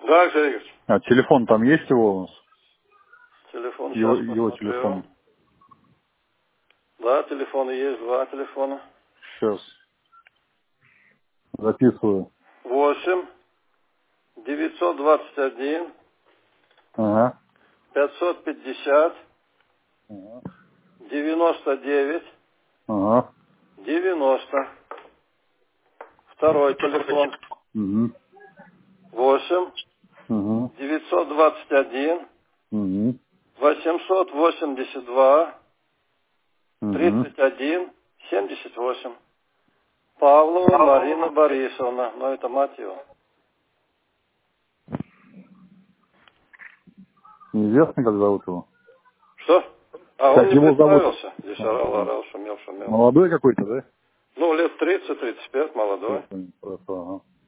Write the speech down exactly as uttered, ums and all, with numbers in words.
Да, Алексей Игоревич. А телефон там есть его у нас? Телефон Его, сейчас его посмотрю. телефон. Да, телефоны есть, два телефона. Сейчас. Записываю. Восемь девятьсот двадцать один Ага. пятьсот пятьдесят Ага. девяносто девять Ага. девяносто. Второй телефон. Угу. Восемь Угу. девятьсот двадцать один Угу. восемьсот восемьдесят два Угу. тридцать один семьдесят восемь. Павлова Марина Борисовна. Ну, это мать его. Неизвестно, как зовут его? Что? А он Как не его зовут? представился. Здесь орал, Ага. орал, шумел, шумел. Молодой какой-то, да? Ну, лет тридцать тридцать пять, молодой. Хорошо, хорошо, ага.